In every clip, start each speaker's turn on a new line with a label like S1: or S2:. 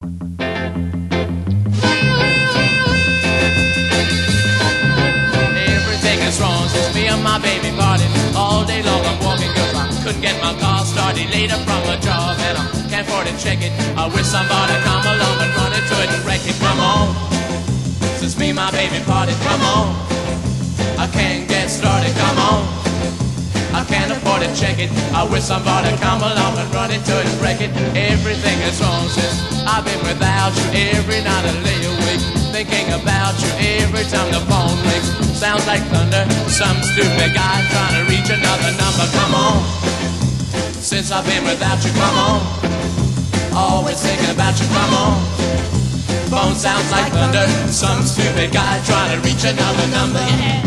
S1: Everything is wrong since me and my baby party. All day long I'm walking cause I couldn't get my car started. Later from a job and I can't afford to check it. I wish somebody come along and run into it and wreck it. Come on, since me and my baby party. Come on, I can't get started. Come on, I can't afford to check it. I wish somebody come along and run into it and wreck it. Everything is wrong since I've been without you. Every night I lay awake thinking about you. Every time the phone rings, sounds like thunder. Some stupid guy trying to reach another number. Come on, since I've been without you. Come on, always thinking about you. Come on, phone sounds like thunder. Some stupid guy trying to reach another number. Yeah.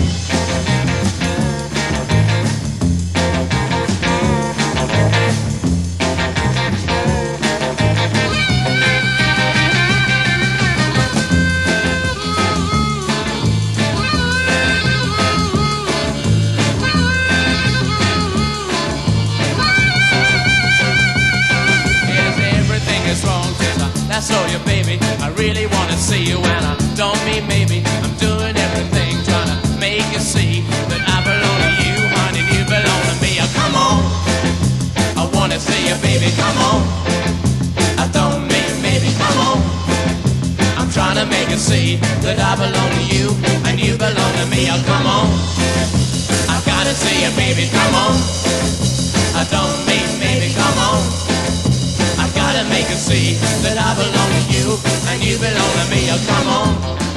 S1: I saw you, baby, I really wanna see you. And I don't mean maybe, I'm doing everything trying to make you see that I belong to you, honey, you belong to me. Oh, come on, I wanna see you, baby, come on. I don't mean maybe, come on. I'm trying to make you see that I belong to you and you belong to me. Oh, come on, I gotta see you, baby, come on. I don't mean maybe, come on. Gotta make her see that I belong to you and you belong to me. Oh, come on,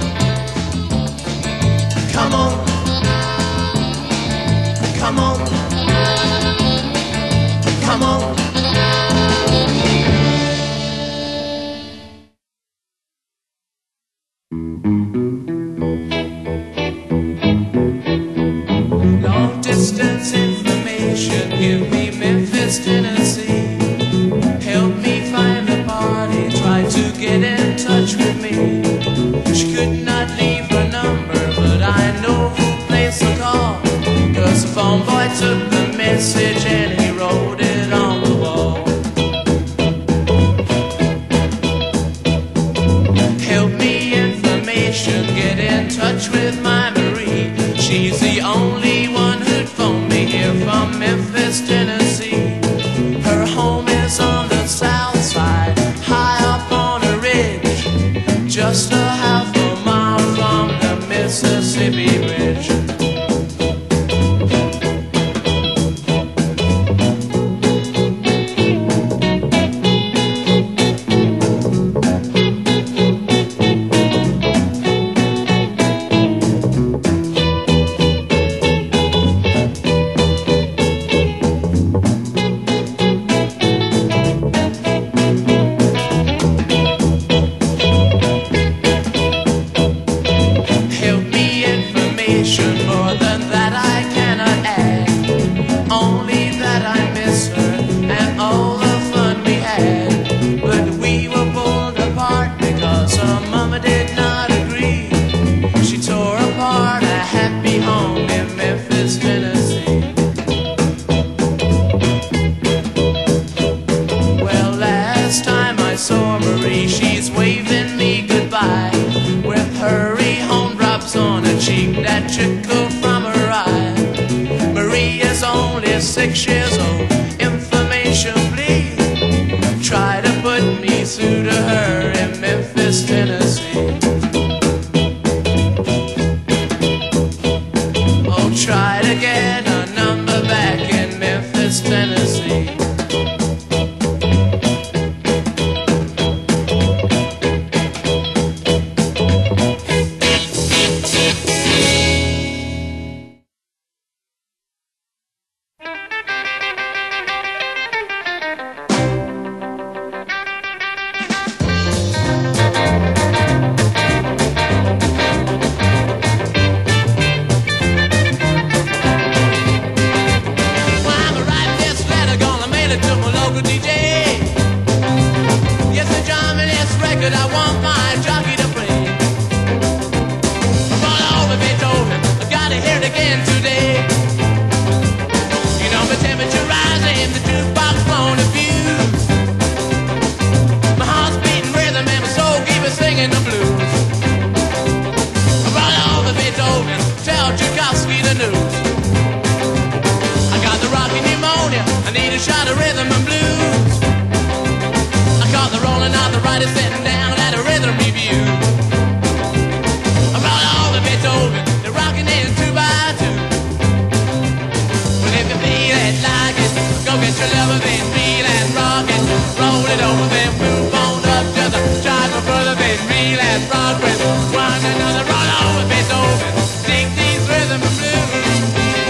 S1: come on, come on, come on. Long distance information, give me Memphis, Tennessee. Help me find the party, try to get in touch with me. She could not leave her number, but I know who placed the call. Cause the phone boy took the message and he wrote it on the wall. Help me information, get in touch with my Marie. She's the only one who'd phone me here from Memphis, Tennessee. Her home is on the south side, high up on a ridge, just a half a mile from the Mississippi Ridge. That trickle from her eye. Marie is only 6 years old. Information, please. Try to put me through to her in Memphis, Tennessee. Oh, try to get a number back in Memphis, Tennessee.
S2: My heart's beating rhythm
S1: Everybody sitting down at a rhythm review. I brought all the Beethoven, they're rocking in two by two. Well, if you feel it like it, go get your lover, then reel and rock it. Roll it over, then move on up to the drive for further, then reel and rock with one another. Roll over Beethoven, dig these rhythm and blues.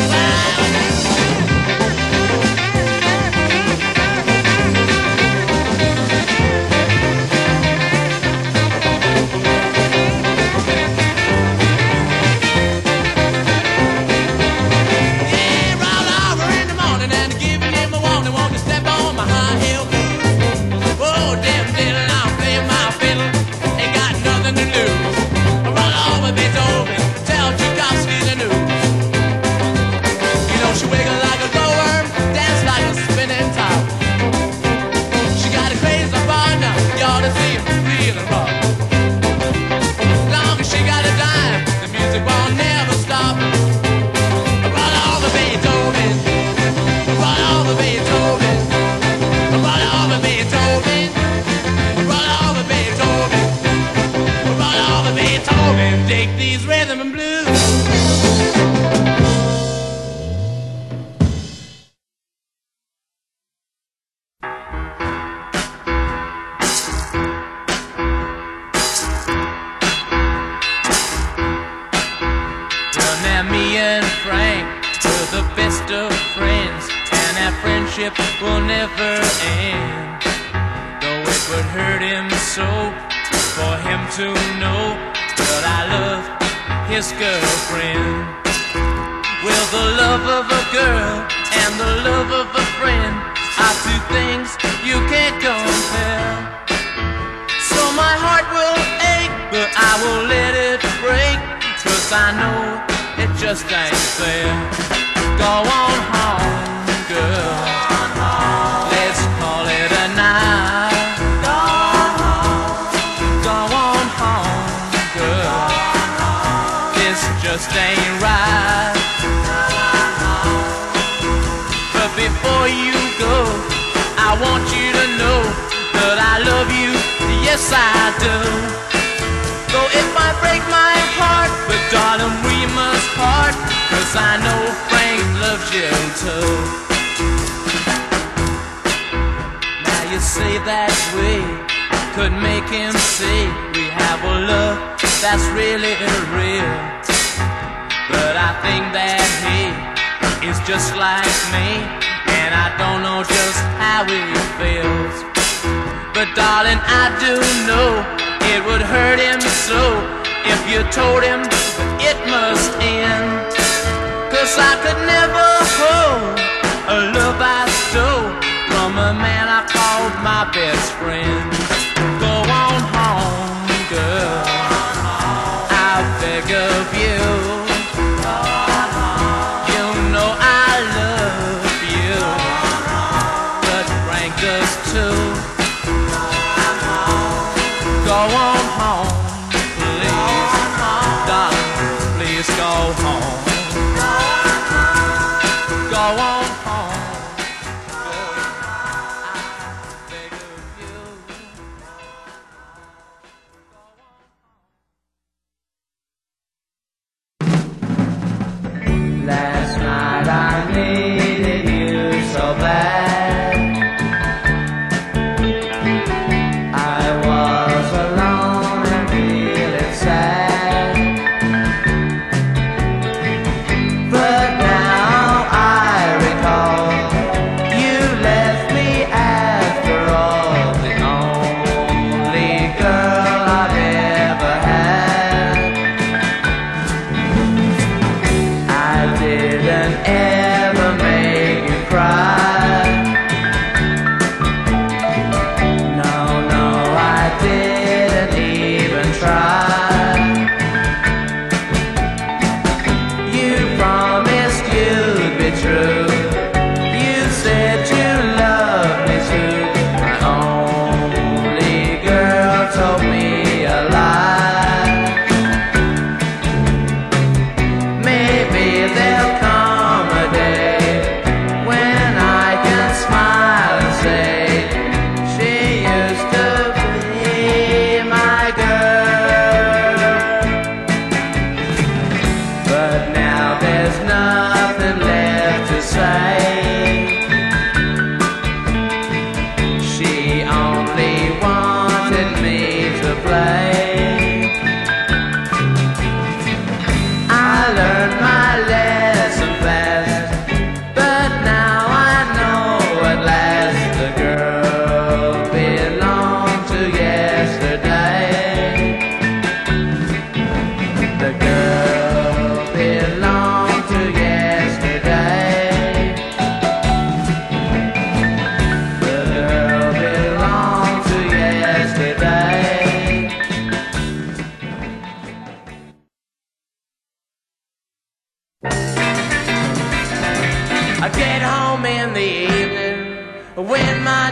S2: Will never end. Though it would hurt him so for him to know that I love his girlfriend. Well, the love of a girl and the love of a friend are two things you can't compare. So my heart will ache, but I will let it break, 'cause I know it just ain't fair. Go on home, girl. Let's call it a night. Go on home, girl. This just ain't right. But before you go, I want you to know that I love you, yes I do. Though it might break my heart, but darling, we must part, 'cause I know Frank loves you too. You say that we could make him see we have a love that's really real. But I think that he is just like me, and I don't know just how he feels. But darling, I do know it would hurt him so if you told him it must end. 'Cause I could never hold a love I stole from a man I called my best friend. Go on home, girl, I beg of you. You know I love you, but Frank does too. Go on home, please, darling, please go home. Go on home.
S3: Last night I needed you so bad. I was alone.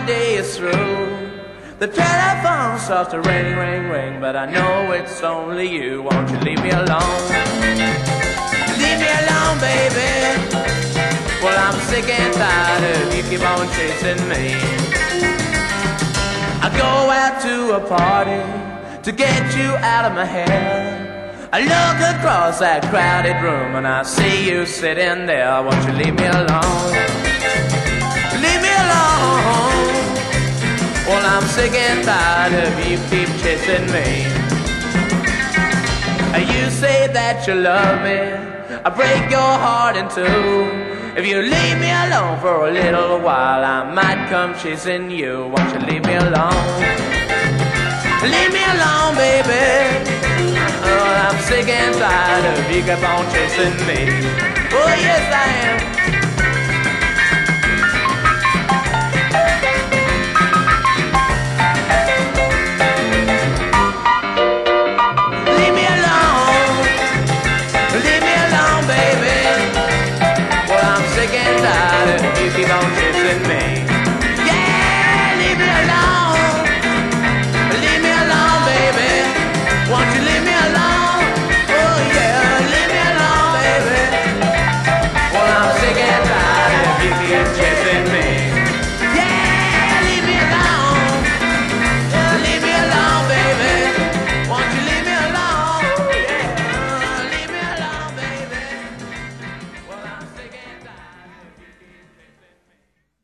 S2: day is through, the telephone starts to ring, ring, ring, but I know it's only you. Won't you leave me alone? Leave me alone, baby. Well, I'm sick and tired of you keep on chasing me. I go out to a party to get you out of my head. I look across that crowded room and I see you sitting there. Won't you leave me alone? Leave me alone. Well, I'm sick and tired of you keep chasing me. You say that you love me, I break your heart in two. If you leave me alone for a little while, I might come chasing you. Won't you leave me alone? Leave me alone, baby. Oh, I'm sick and tired of you keep on chasing me. Oh, yes, I am. Leave me alone. Leave me alone, baby. Well, I'm sick and tired of you keep on chasing me. Yeah, leave me alone. Leave me alone, baby. Won't you leave me alone? Oh yeah, leave me alone, baby. Well, I'm sick and tired of you keep chasing me. Yeah, leave me alone. Leave me alone, baby. Won't you leave me alone? Yeah, leave me alone, baby. Well, I'm sick and tired of you keep chasing me.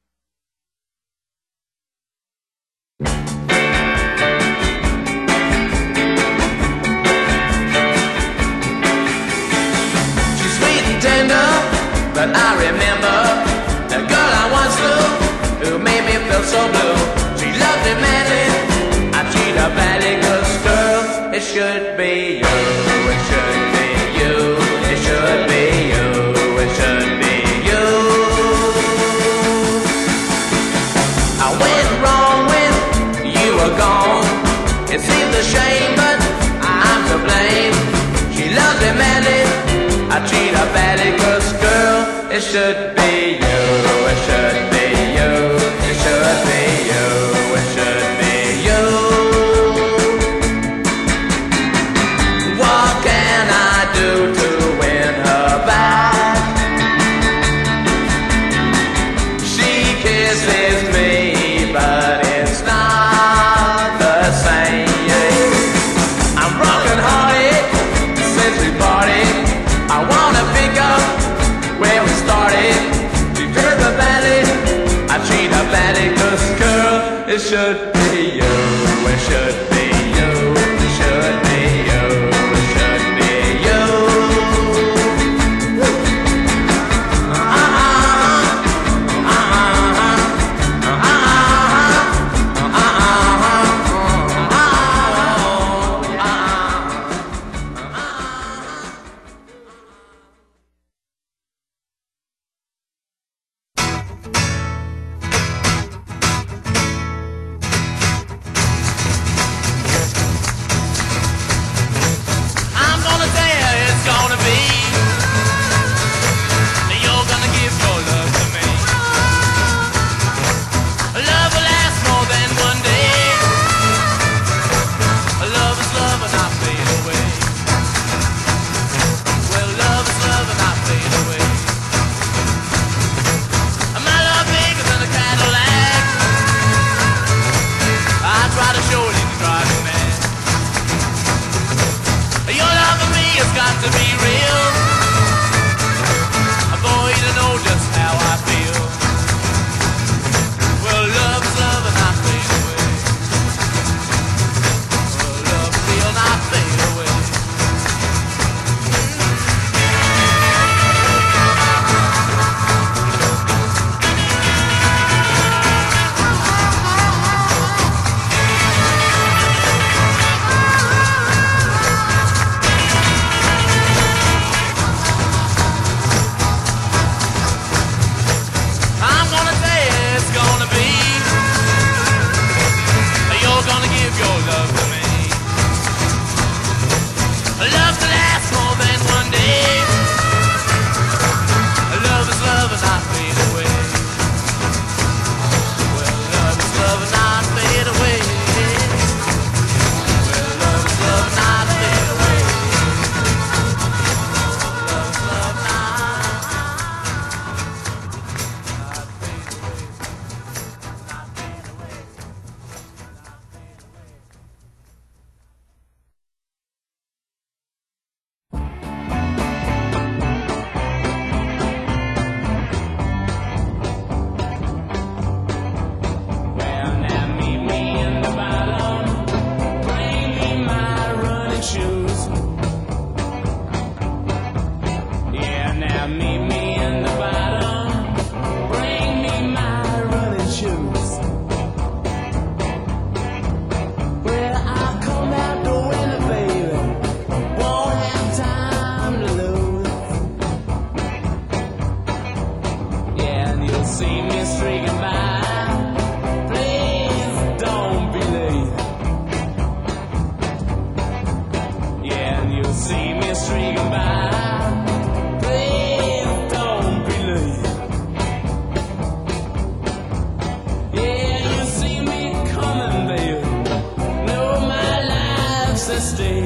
S2: She's sweet and tender, but I remember the girl I once knew who made me feel so blue. She loved me madly, I treat her badly, 'cause girl, it should be you, it should be you, it should be you, it should be you. I went wrong when you were gone. It seems a shame, but I'm to blame. She loves me madly, I treat her badly, 'cause girl, it should be you, it should be you, it should be you, it should be you. What can I do to win her back? She kisses me, but it's not the same. I'm broken hearted since we parted. I wanna pick up where we started. She treats her badly, I treat her badly, 'cause girl, it should be you, it should be you, it should be you, it should be you. stay.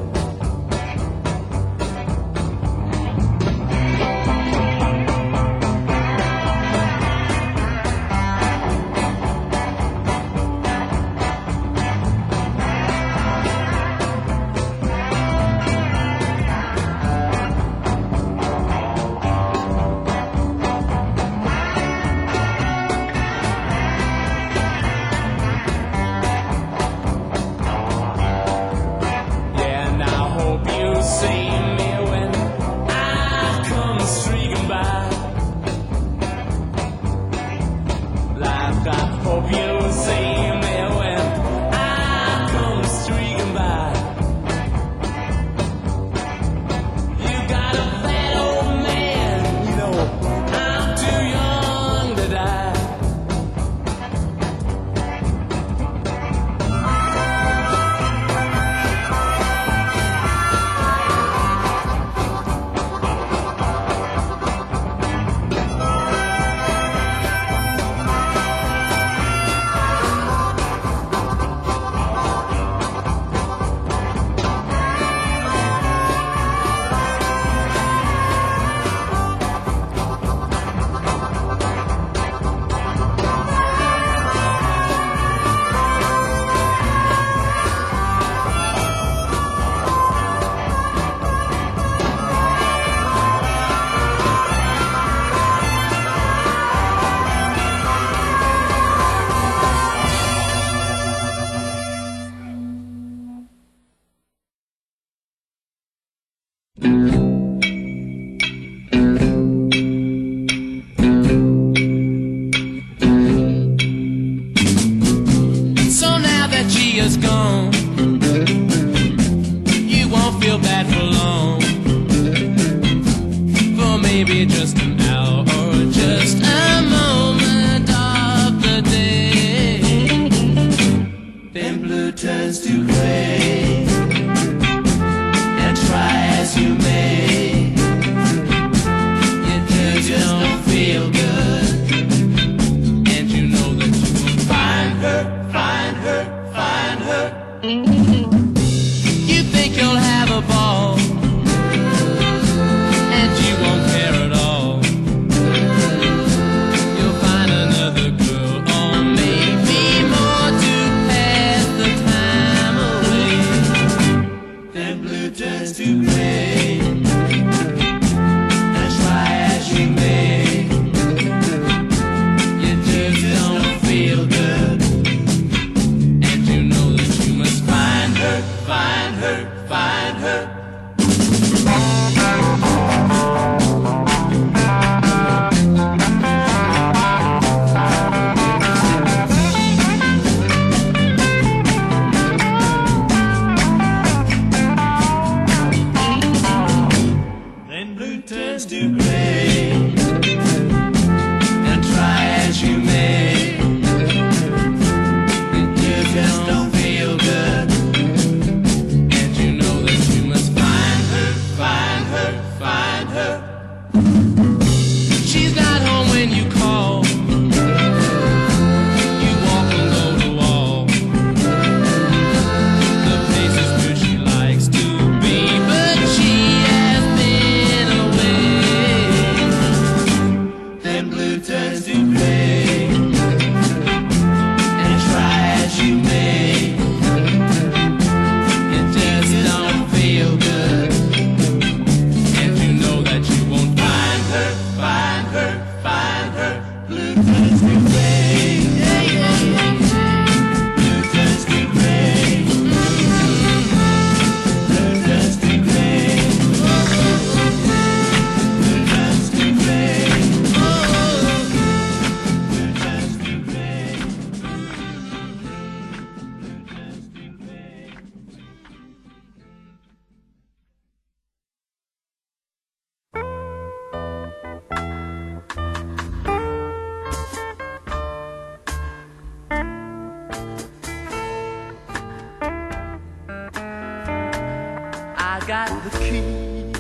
S4: got the key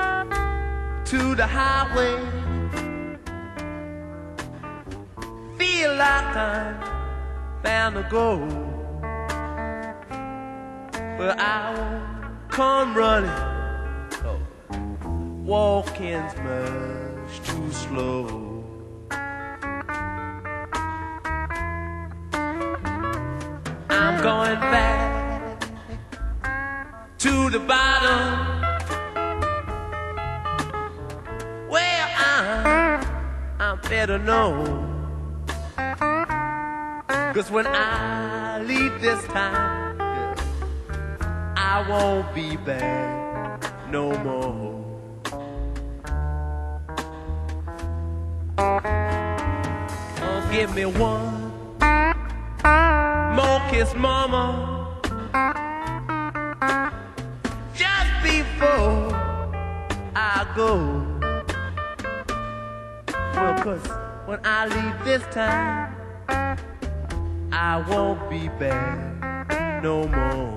S4: to the highway. Feel like I found the gold.
S2: but I won't come running. No, walking's much too slow. I'm going back to the bottom where I'm better known. 'Cause when I leave this time, I won't be back no more. Oh, give me one more kiss, mama, just before I go. Well, 'cause when I leave this time, I won't be back no more.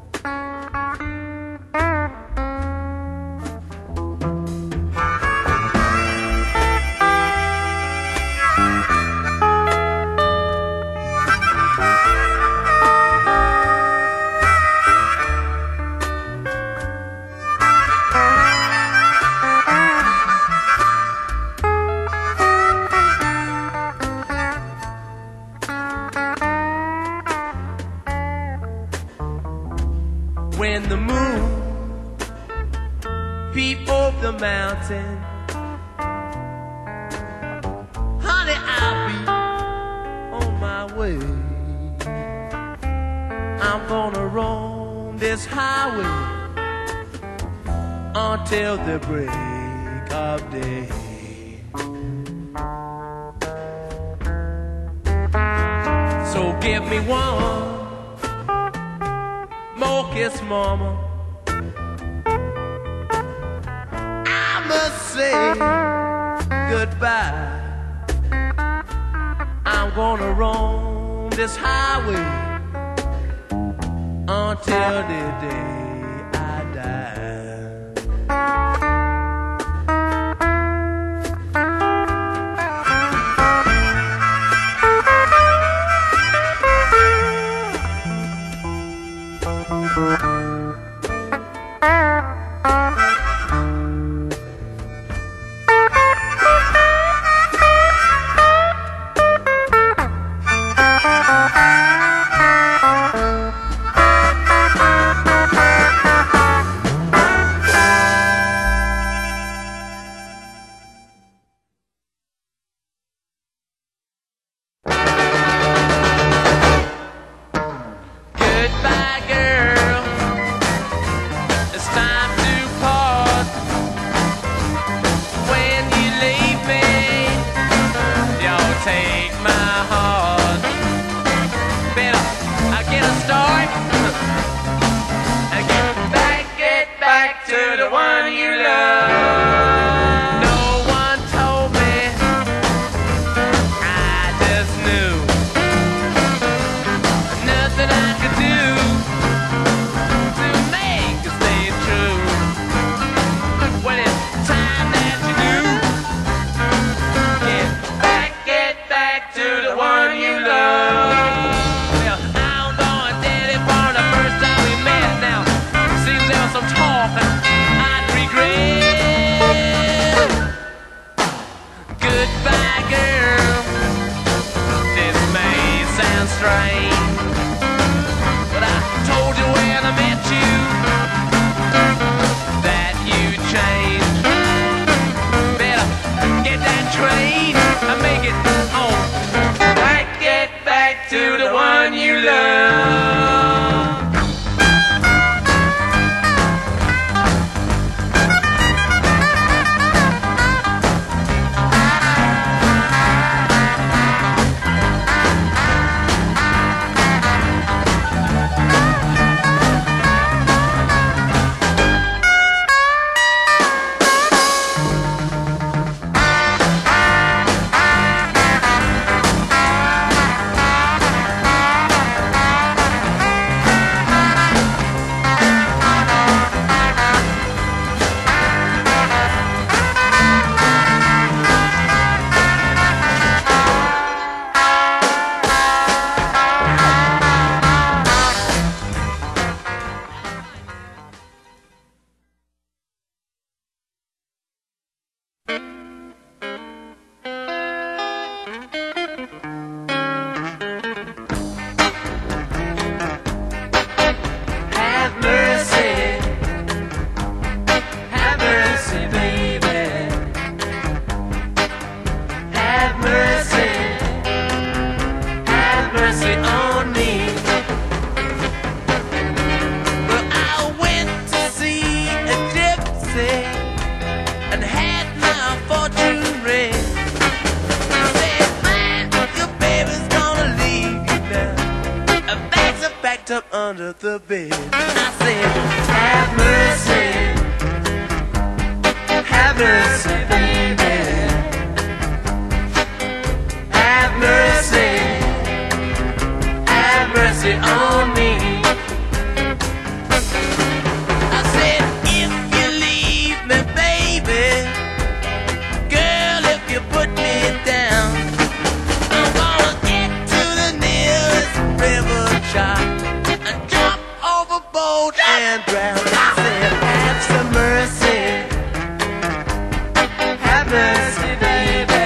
S2: When the moon peep over the mountain, honey, I'll be on my way. I'm gonna roam this highway until the break of day. So give me one more kiss, mama. I must say goodbye. I'm gonna roam this highway until the day I die. Goodbye, girl. It's time
S4: the bed.
S2: I said, have mercy, have mercy, baby. Have mercy, have mercy on me. I said, if you leave me, baby, girl, if you put me down, I'm gonna get to the nearest river shop and jump overboard and drown. I said, have some mercy, have mercy, baby.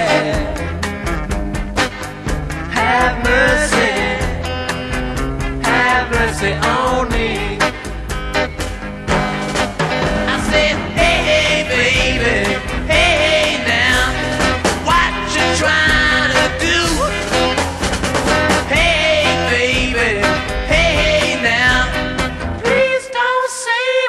S2: Have mercy, have mercy on me. I said, hey, hey, baby, hey, hey, now, what you trying to do? Hey, baby, hey, hey, now, please don't say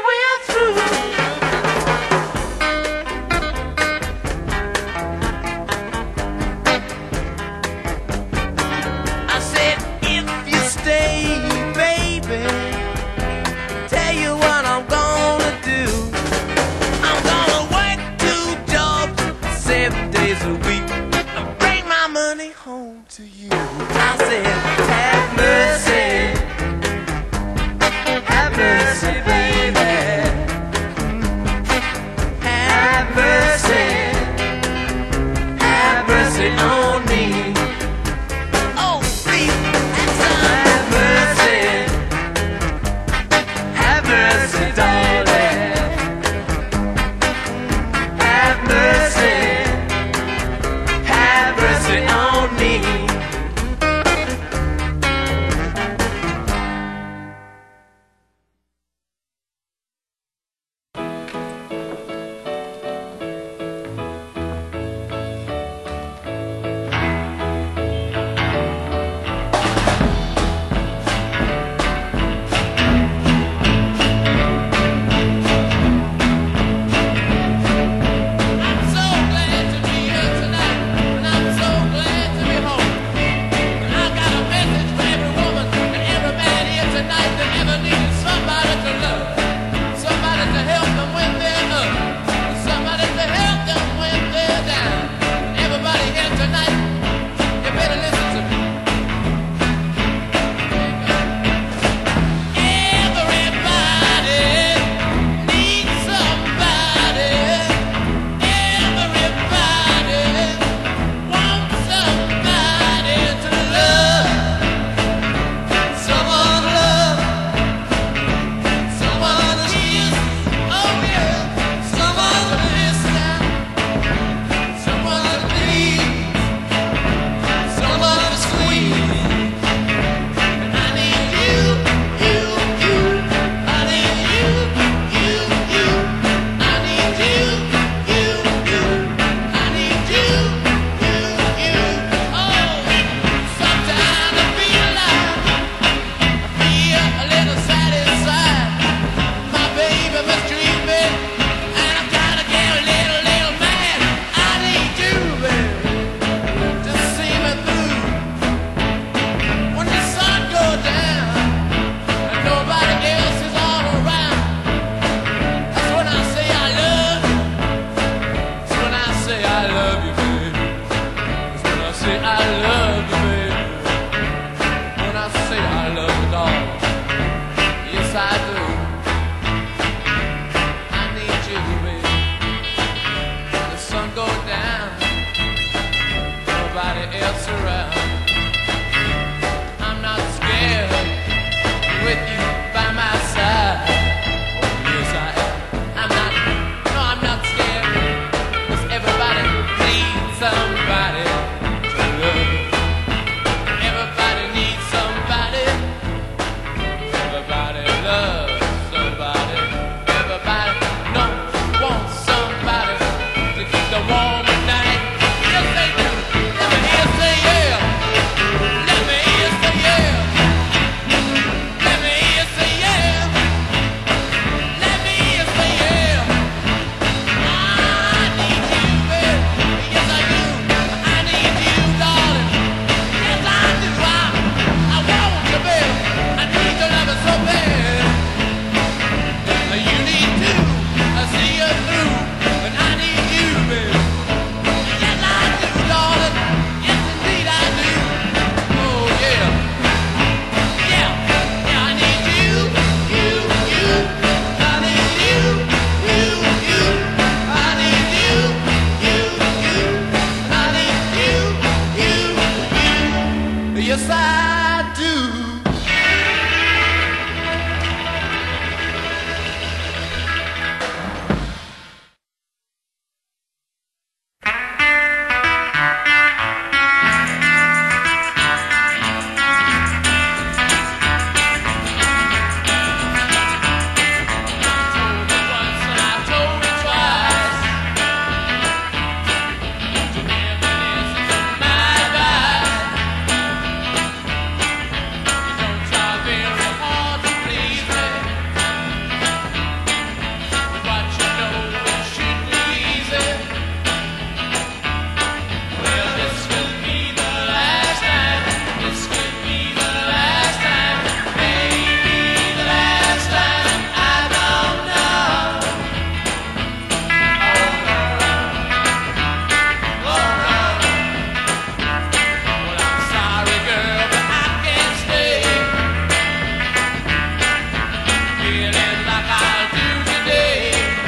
S1: feeling like I do today.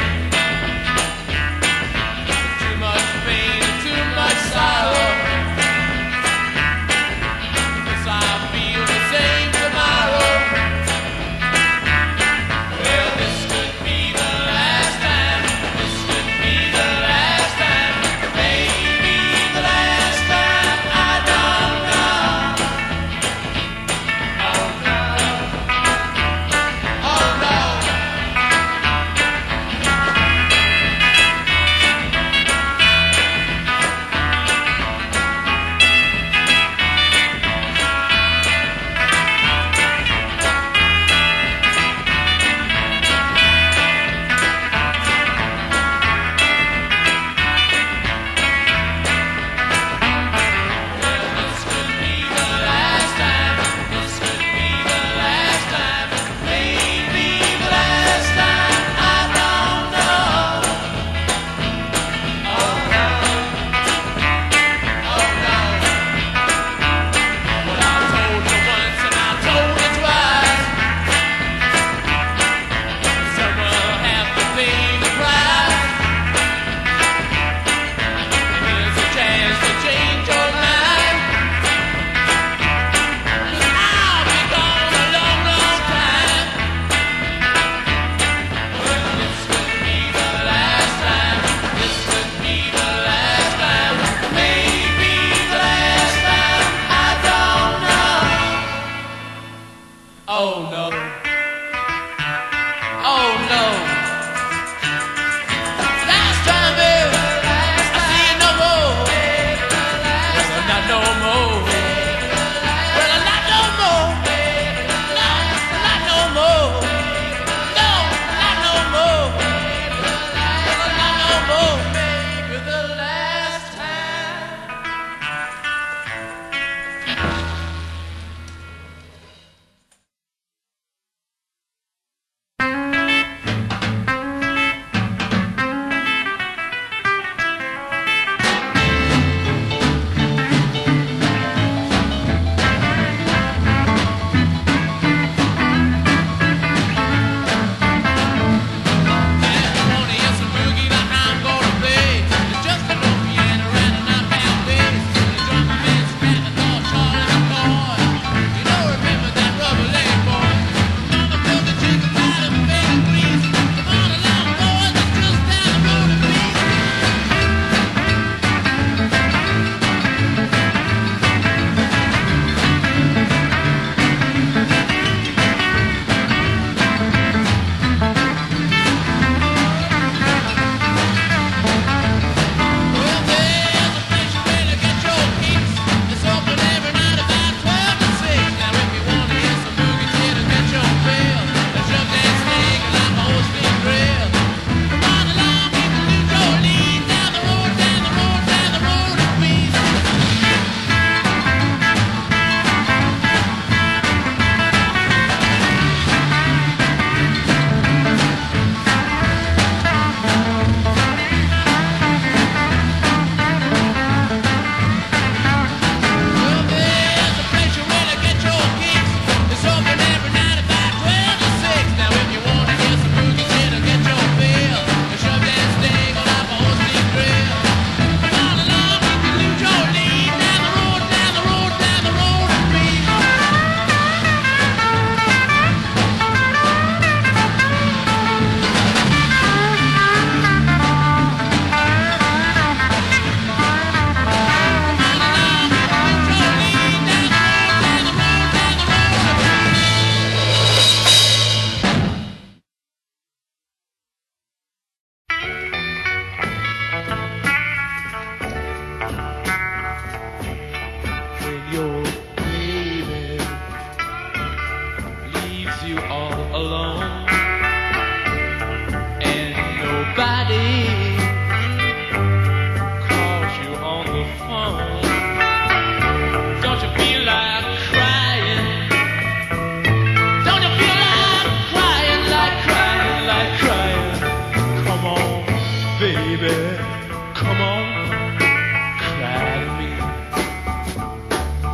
S1: Too much pain and too much sorrow. Guess I'll feel the same tomorrow. Well, this could be the last time. This could be the last time. Maybe the last time. I don't know. Oh no. Oh no. This could be the last time. This could be the last time. Maybe the last time. I don't know. Oh no. Oh no. Well, I told you once and I told you twice. Some will have to pay the price. Here's a chance to change your mind. 'Cause I'll be gone a long, long time. Well, this could be the last time. This could be the last time. Maybe the last time. I don't know. Oh no. Oh no. Last time, baby. I see you no more. Well, not no more. Well, not no more. No, not no more. No, not no more. Well, not no more. Maybe the last time.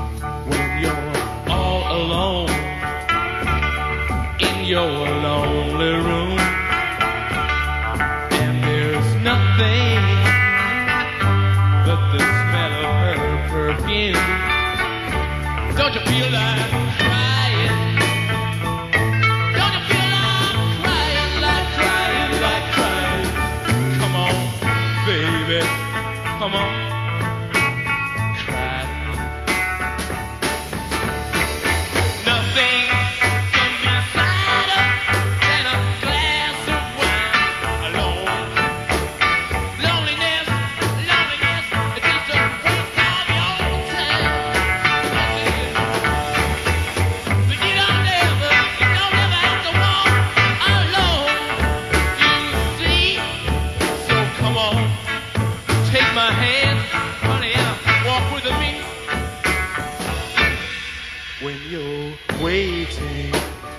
S5: you're alone
S1: Don't you feel like crying? Don't you feel like crying? Come on, baby, come on, cry. Nothing can be sadder than a glass of wine alone. Loneliness, it's just a waste of your time. But you don't ever have to walk alone, you see. So come on, take my hand, honey, and walk with me. When you're waiting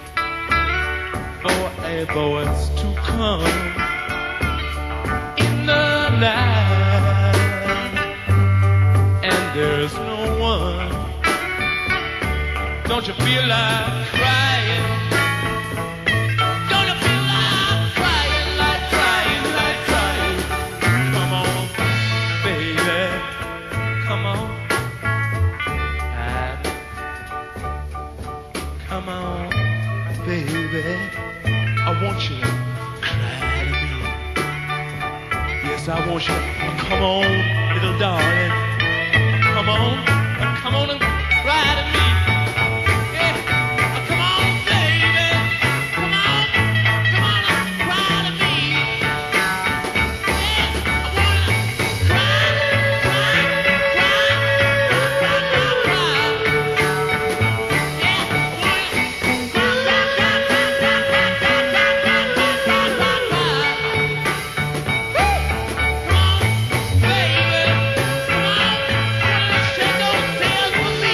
S1: for a voice to come in the night, and there's no one, don't you feel like crying? Don't you feel like crying? Come on, baby, come on. Come on, baby, I want you to cry to me. Yes, I want you to come on, little darling. Come on and cry to me. Yeah, come on, baby. Come on and cry to me. Yeah, I wanna cry. Shake those tears for me.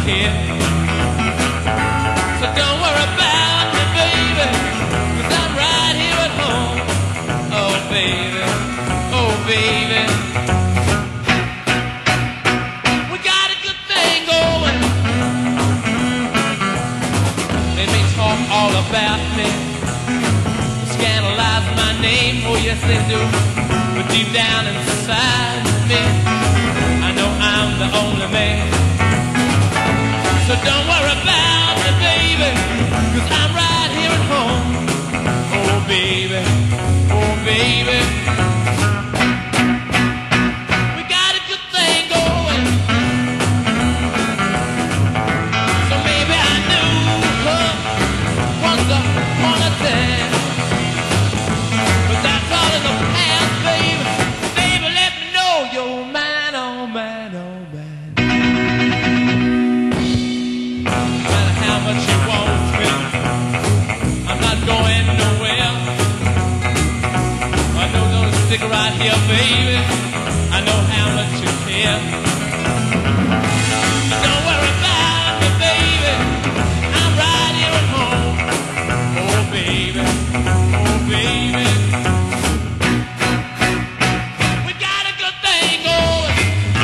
S2: here. So don't worry about me, baby, 'cause I'm right here at home. Oh, baby, oh, baby. We got a good thing going. They may talk all about me, scandalize my name, oh yes they do. But deep down inside me, I know I'm the only man. So don't worry about me, baby, 'cause I'm right here at home. Oh baby, oh baby. We got a good thing going. So maybe I knew her once upon a time, but that's all in the past, baby. Baby, let me know you're mine, oh mine, oh mine. No matter how much you want me, I'm not going nowhere. I know you're gonna stick right here, baby. I know how much you care. So don't worry about me, baby. I'm right here at home. Oh baby, oh baby. We got a good thing going.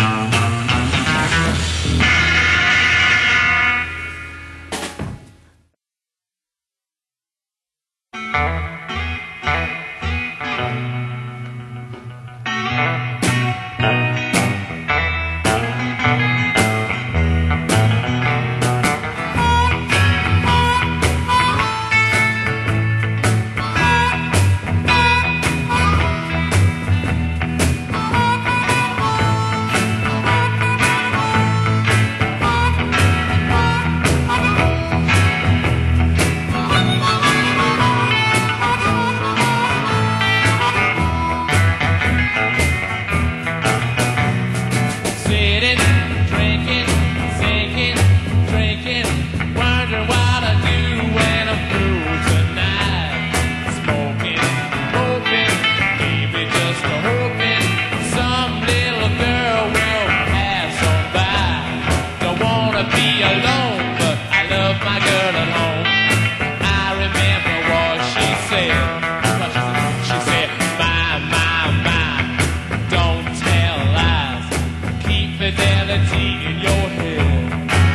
S2: Sitting, drinking, thinking, drinking, wondering what I do when I'm through tonight. Smoking, hoping, maybe just a hoping some little girl will pass on by. Don't wanna be alone, but I love my girl at home. I remember what she said. She said, my, don't tell lies. Keep fidelity in your head.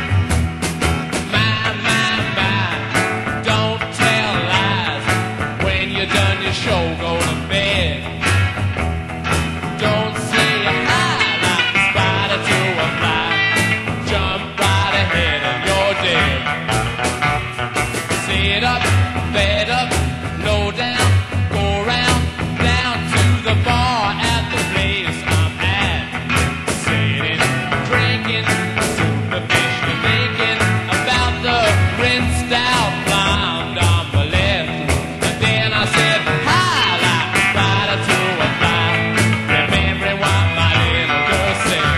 S2: My, don't tell lies. When you're done your show, go to bed. Don't say hi like a spider to a fly. Jump right ahead and you're dead. Sit up, bed up, low down, go round, down to the bar at the place I'm at. Sitting, drinking, superficially thinking about the rinsed out blonde on the left. And then I said, hi, like a spider to a fly, remembering what my little girl said.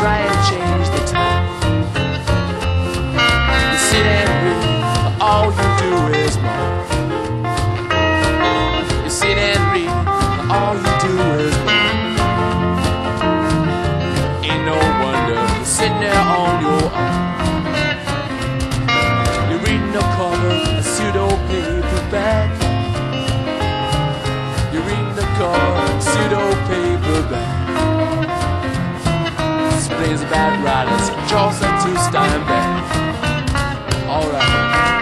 S2: try and change the time. You sit and read, but all you do is moan. You sit and read, but all you do is moan. Ain't no wonder you're sitting there on your own. You're reading a cover, a pseudo paperback. You're reading the cover, a pseudo paperback. Explains about writers, Chaucer to Steinbeck. Alright.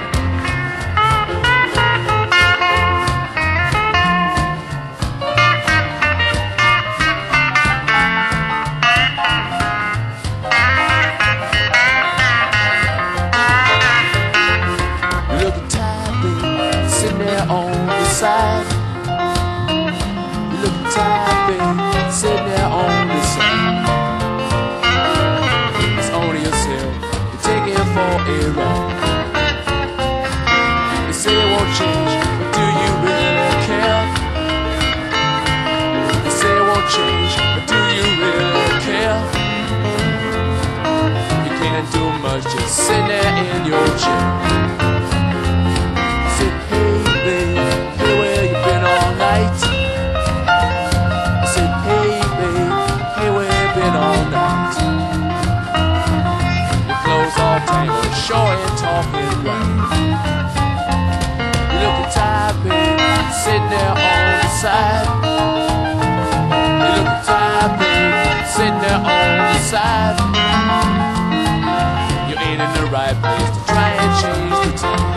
S2: You look at typing, sitting there on the side. You look at typing, sitting there on the side. It's only yourself you're taking for a ride. You say it won't change, but do you really care? You say it won't change, but do you really care? You can't do much, just sitting there in your chair. You say, hey babe, hey where you been all night? I said, hey babe, hey where you been all night? Your clothes all tangled, sure ain't talking right. You look at typing, sitting there on the side. You look at typing, sitting there on the side. You ain't in the right place to try and change the time.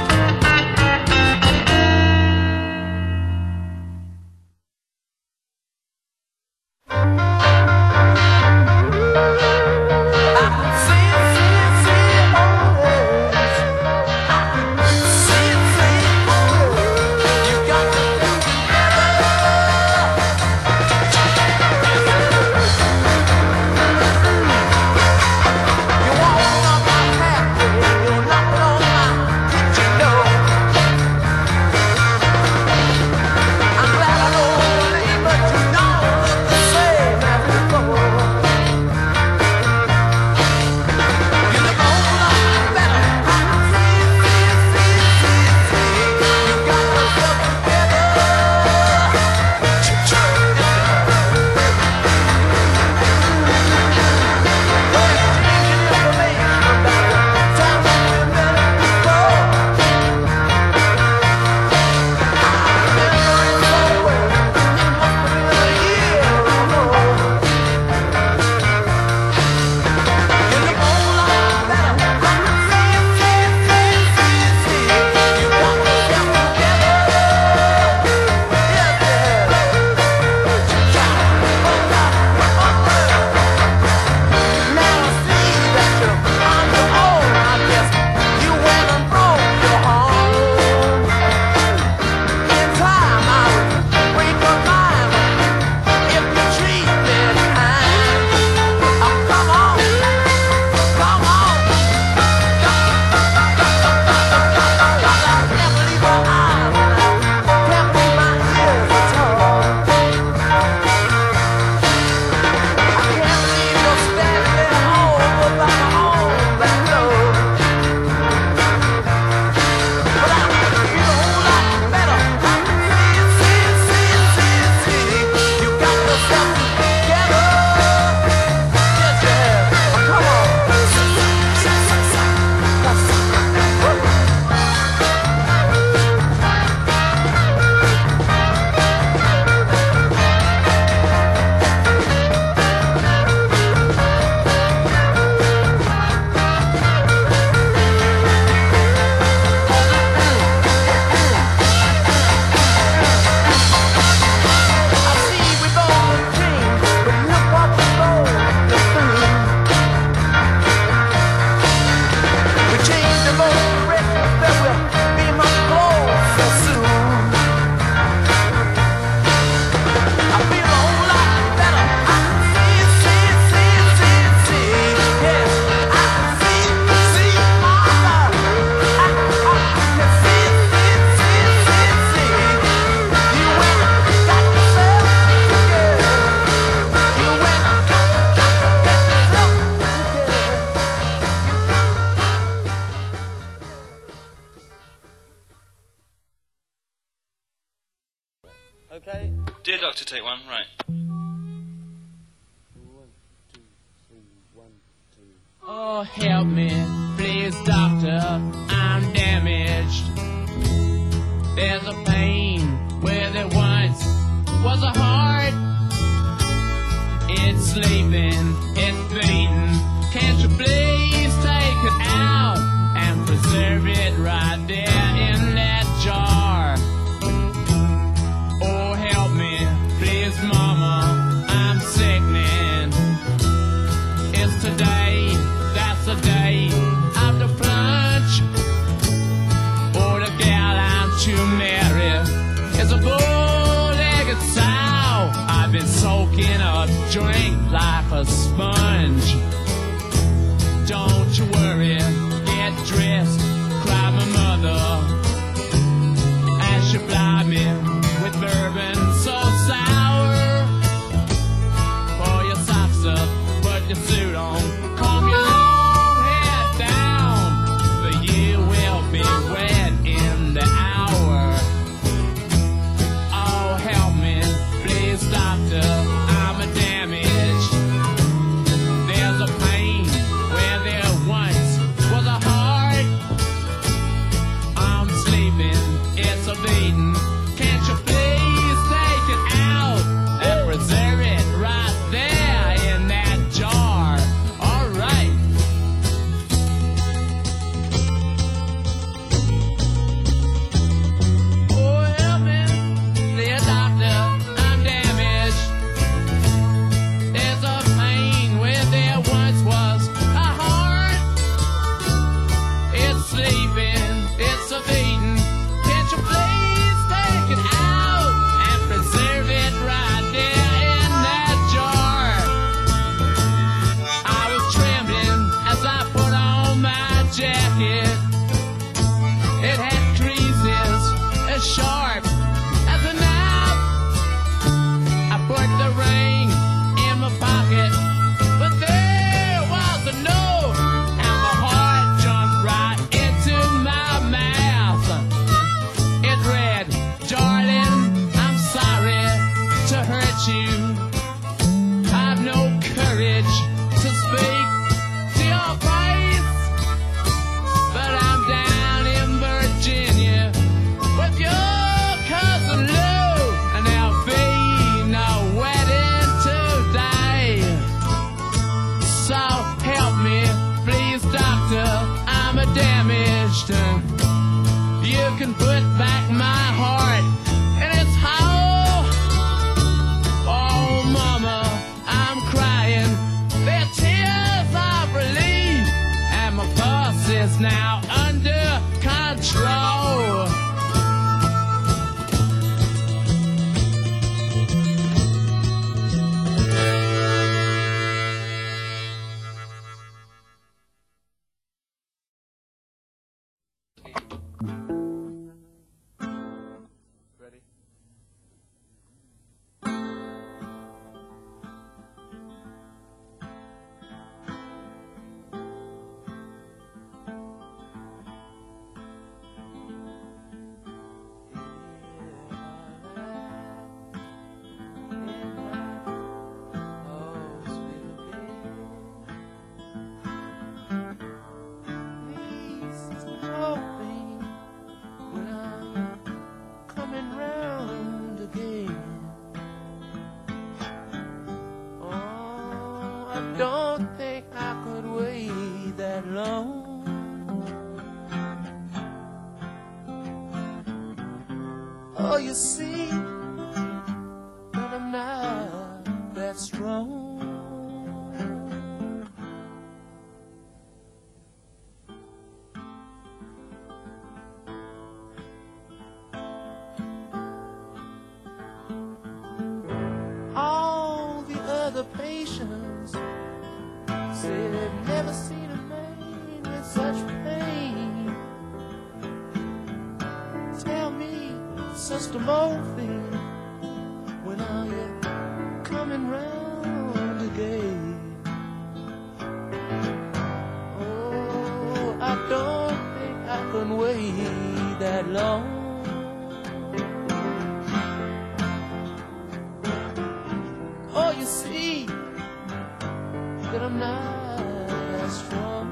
S5: like to take one? Right.
S3: 1, 2, 3, 1, 2.
S2: Oh, help me, please, doctor, I'm damaged. There's a pain where there once was a heart. It's sleeping, it's beating. Can't you please take it out and preserve it right there in that jar? Oh, help me, please, mama, I'm sickening. It's today, that's the day of the plunge. Oh, the gal I'm to marry is a bull-legged sow. I've been soaking up drink like a sponge. Don't you worry, get dressed, cry my mother, as she fly me with bourbon so sour. Pull your socks up, put your suit on, comb your long hair down, for you will be wet in the hour. Oh, help me, please, doctor, I'm a damaged. There's a pain where there once was a heart. I'm sleeping, it's a beating. Can't you please take it out and preserve it right there in that jar? All right. Oh, help me, dear doctor, I'm damaged. There's a pain where there once was a heart. It's sleeping, it's a beating. Can't you please take it out and preserve it right there in that jar? I was trembling as I put on my jacket. It had creases as sharp as a knife. I put the ring in my pocket, but there was a note, and my heart jumped right into my mouth. It read, "Darling, I'm sorry to hurt you. I've no courage to speak to your face, but I'm down in Virginia with your cousin Lou, and there'll be no wedding today. So help me, please, doctor, I'm a damaged. You can put back my heart in its hole. Oh, mama, I'm crying. They're tears of relief, and my pulse is now under control. Ready? When I'm coming round again. Oh, I don't think I could wait that long. Oh, you see that I'm not that strong. All the other patients said they've never seen a man with such pain. Tell me, Sister Morphine, when are you coming round again? Oh, I don't think I can wait that long. that I'm not strong.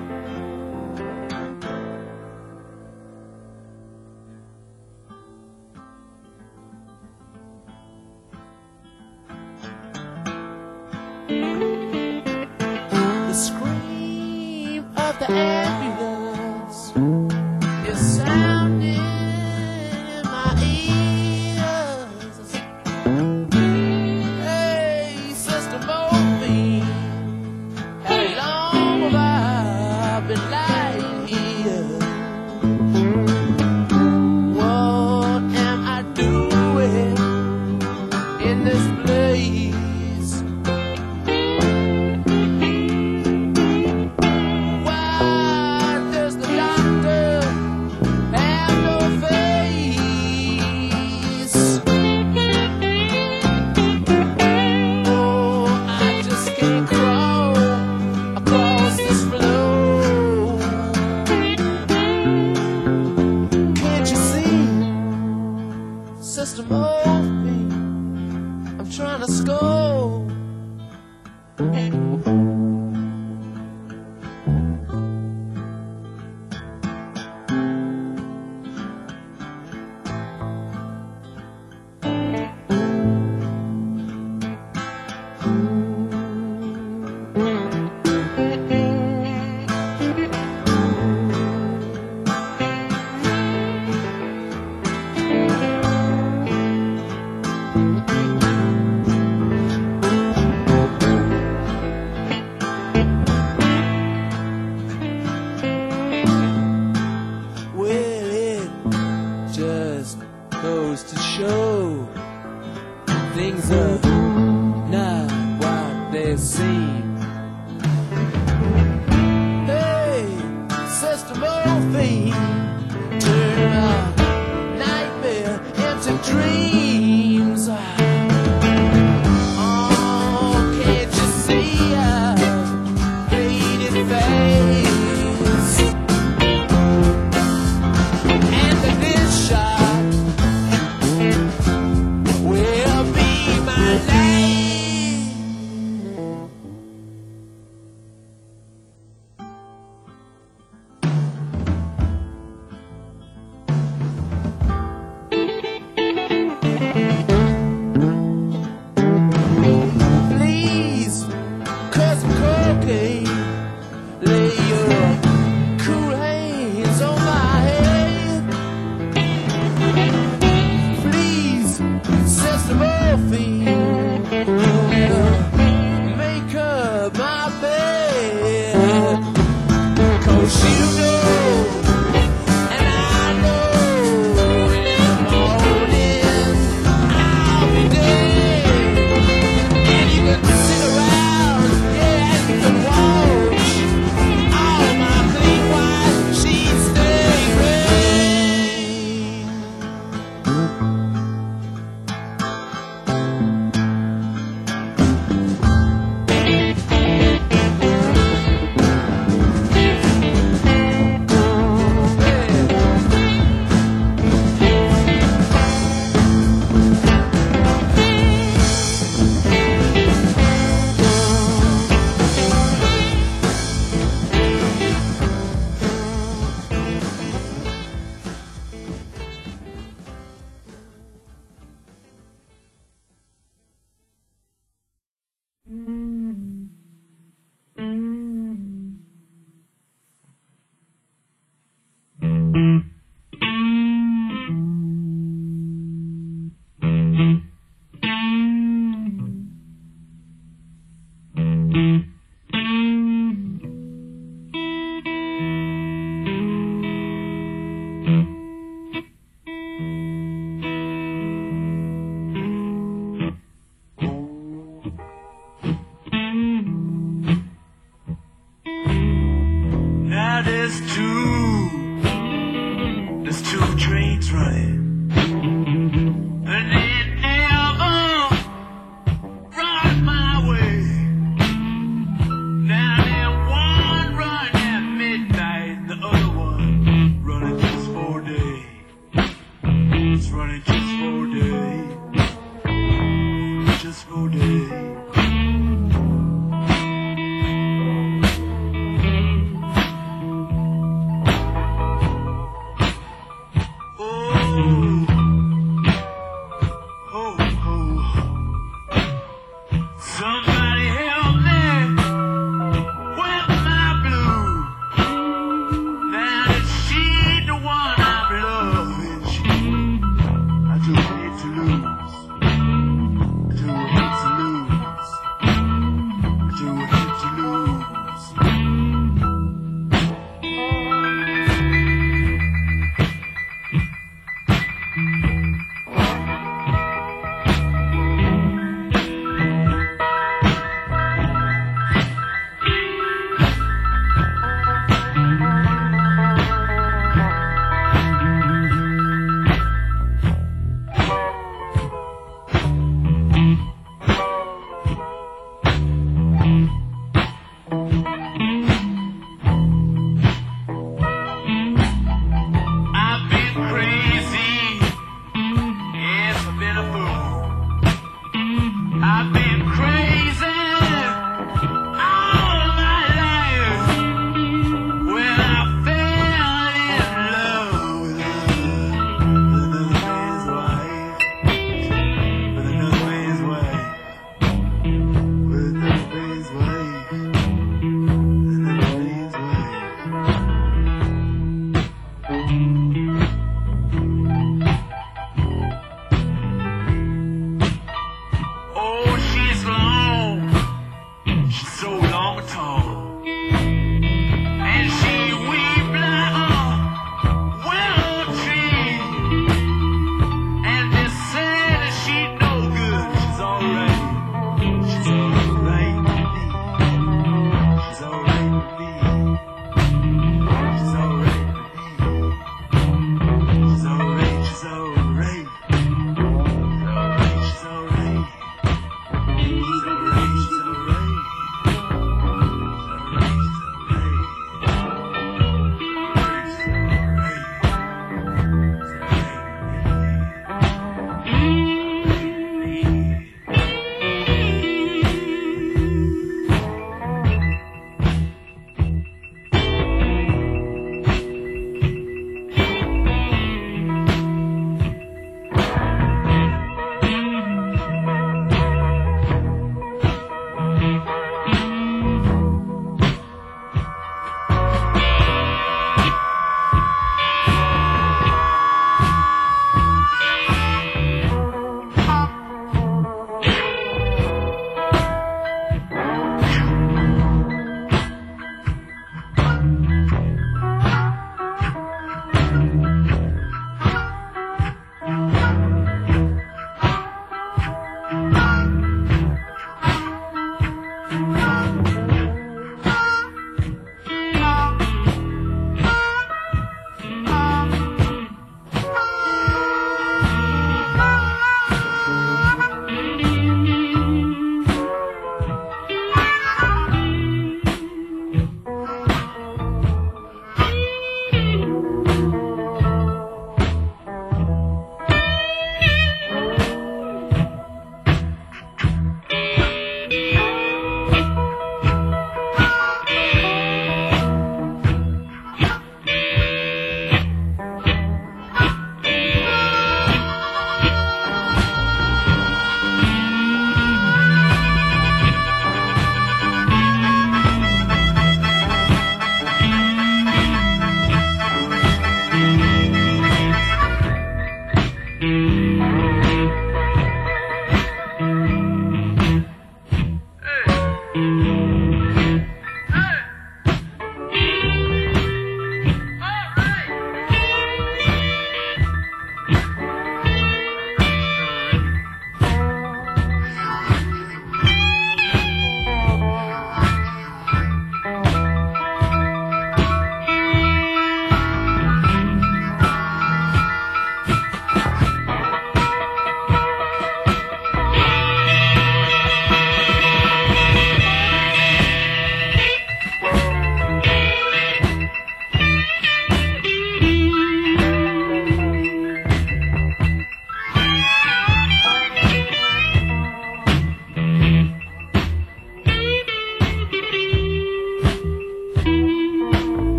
S2: The scream of the ambulance is sounding in my ears. Hey, Sister Morphine, how long have I been lying here? What am I doing in this place? Sister Morphine, I'm trying to score. Just goes to show things are not what they seem. Hey, Sister Morphine, turn a nightmare into dreams. Oh, can't you see a faded face? Lay your cool hands on my head. Please, Sister Morphine, make up my bed. 'Cause you know, and I know, in the morning I'll be dead. And you can sit around, yeah, and you can watch all my clean white sheets stay rain.
S4: There's two trains running